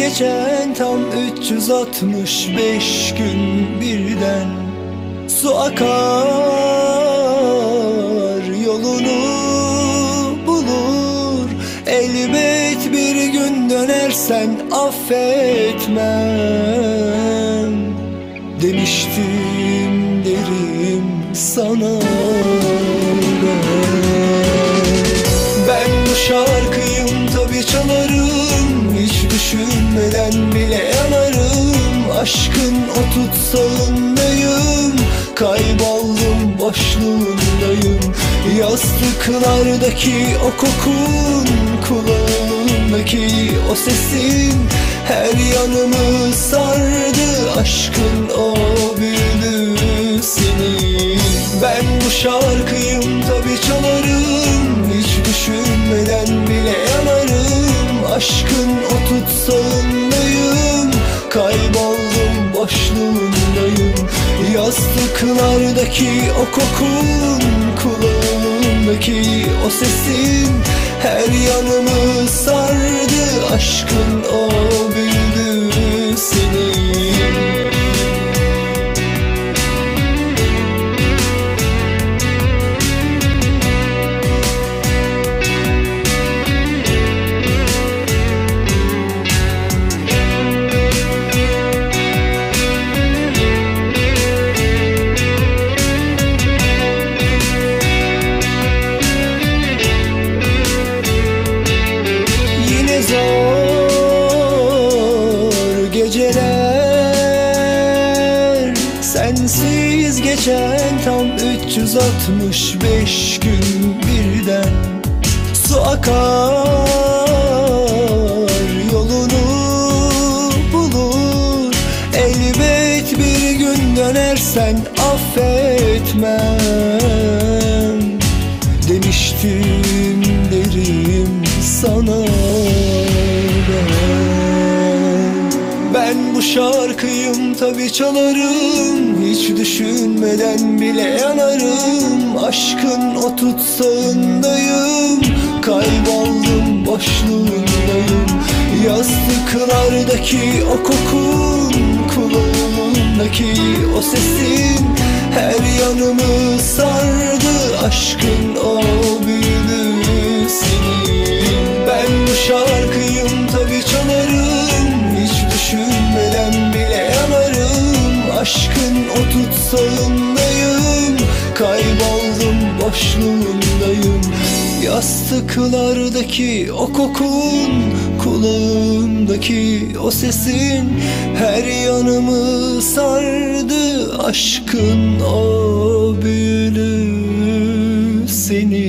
geçen tam 365 gün birden. Su akar yolunu bulur, elbet bir gün dönersen affetmem demiştim, derim sana ben bu şarkıyım tabi çalarım, hiç düşünmeden bile yanarım. Aşkın o tutsağındayım, kayboldum boşluğundayım. Yastıklardaki o kokun, kulağımdaki o sesin her yanımı sardı. Aşkın o büyüsünü ben bu şarkıyım tabi çalarım, hiç düşünmeden bile yanarım. Aşkın o tutsağındayım, kayboldum boşluğundayım. Yastıklardaki o kokun, kulağımdaki o sesin her yanımı sardı. Aşkın o büyüsünü zor geceler, sensiz geçen tam 365 gün birden. Su akar yolunu bulur, elbet bir gün dönersen affetmem demiştim, derim sana ben bu şarkıyım tabi çalarım, hiç düşünmeden bile yanarım. Aşkın o tutsağındayım, kayboldum boşluğundayım. Yastıklardaki o kokun, kulağımdaki o sesin her yanımı sardı. Aşkın o büyüsünü ben bu şarkıyım tabi çalarım, hiç düşünmeden bile yanarım. Aşkın o tutsağındayım, kayboldum boşluğundayım. Yastıklardaki o kokun, kulağımdaki o sesin her yanımı sardı. Aşkın o büyülü seni